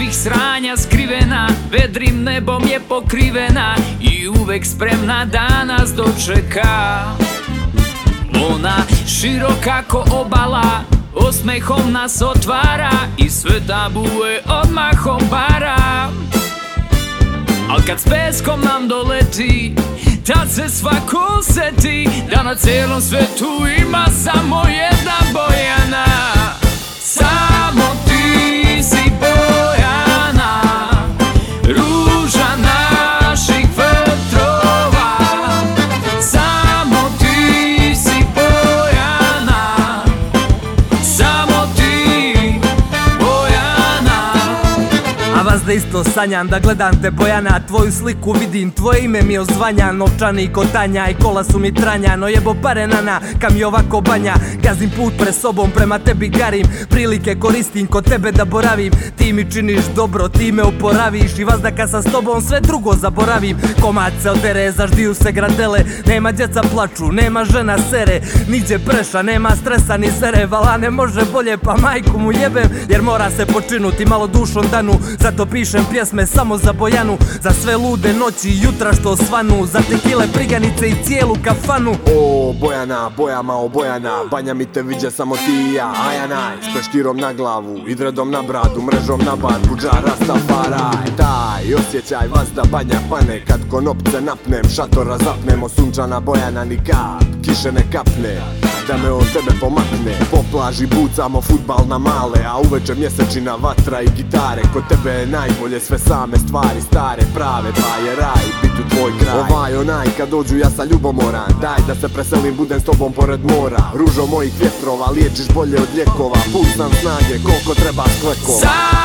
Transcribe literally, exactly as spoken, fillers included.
svih sranja skrivena, vedrim nebom je pokrivena i uvek spremna da nas dočeka. Ona široka ko obala, osmehom nas otvara i sve tabue odmah obara. Al kad s peskom nam doleti, tad se svako seti da na cijelom svetu ima samo jedna Bojana. Samo ti si Bojana, ruža naših vetrova. Samo ti si Bojana, samo ti Bojana. A vas da isto sanjam, da gledam te Bojana, tvoju sliku vidim, tvoje ime mi ozvanja. Novčani kotanja i kola su mi tranja, no jebo pare nana, kam je ovako banja. Gazim put pre sobom, prema tebi garim, prilike koristim kod tebe da boravim. Ti mi činiš dobro, ti me oporaviš i vas da kad sam s tobom sve drugo zaboravim. Komad se odere, zaždiju se gradele, nema djeca plaču, nema žena sere, niđe preša, nema stresa ni sere. Vala ne može bolje pa majku mu jebem, jer mora se počinuti malo dušom danu. Zato pišem pjesme samo za Bojanu, za sve lude noći i jutra što svanu, za tekile, priganice i cijelu kafanu. O Bojana, Bojama o Bojana, banja mi te viđa samo ti i ja. Ajanaj, s peškirom na glavu i dredom na bradu, mrežom na barku, džara stafaraj. Taj osjećaj vas da banja pane, kad konopce napnem, šatora zapnemo. Sunčana Bojana ni kap, kiše ne kapne, da me od tebe pomakne. Po plaži bucamo futbal na male, a uveče mjesečina, vatra i gitare. Kod tebe je najbolje sve same stvari, stare, prave, pa je raj bit u tvoj kraj. Ovaj onaj kad dođu ja sa ljubomoran, daj da se preselim, budem s tobom pored mora. Ružo mojih vjetrova, liječiš bolje od lijekova, pun sam snage koliko treba sklekova.